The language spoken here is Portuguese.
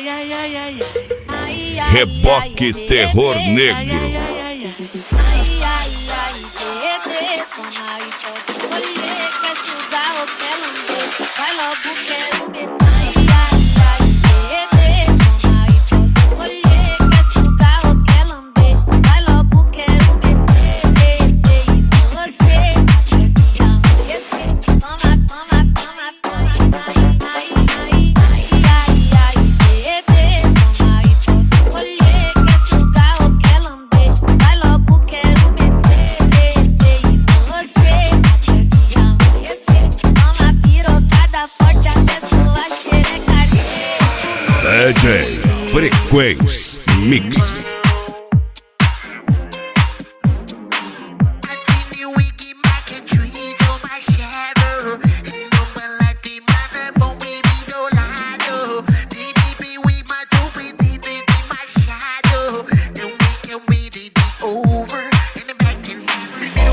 Reboque Terror Negro. Quer sugar ou quer lamber? Vai logo, quero meter. DJ Frequência Mix.